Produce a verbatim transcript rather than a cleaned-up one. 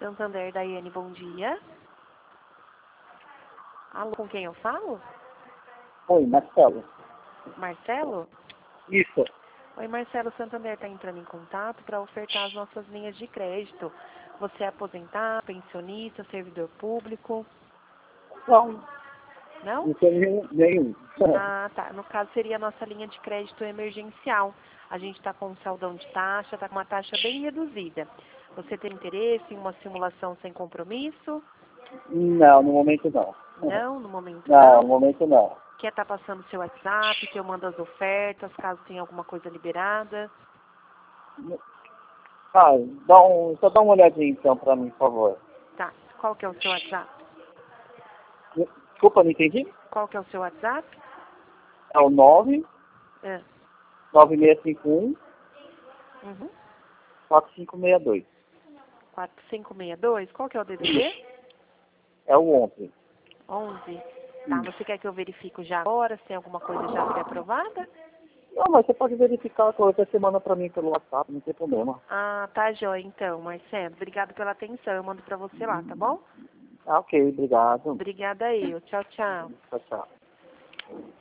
Santander, Daiane, bom dia. Alô, com quem eu falo? Oi, Marcelo. Marcelo? Isso. Oi, Marcelo, Santander está entrando em contato para ofertar as nossas linhas de crédito. Você é aposentado, pensionista, servidor público? Não, Não? não tem nenhum. nenhum. Ah, tá. No caso, seria a nossa linha de crédito emergencial. A gente está com um saldão de taxa, está com uma taxa bem reduzida. Você tem interesse em uma simulação sem compromisso? Não, no momento não. Não, no momento Não, não. no momento não. Quer estar passando seu WhatsApp, que eu mando as ofertas, caso tenha alguma coisa liberada? Ah, dá um, só dá uma olhadinha então pra mim, por favor. Tá. Qual que é o seu WhatsApp? Desculpa, não entendi? Qual que é o seu WhatsApp? É o nove É. nove seis cinco um Uhum. quatro cinco seis dois. quatro cinco seis dois. Qual que é o D D D? É o onze. onze. Tá, você quer que eu verifique já agora se tem alguma coisa já pré-aprovada? Não, mas você pode verificar qualquer semana pra mim pelo WhatsApp, não tem problema. Ah, tá jóia então, Marcelo. Obrigado pela atenção. Eu mando pra você lá, tá bom? Ah, ok, obrigado. Obrigada aí. Tchau, tchau. Tchau, tchau.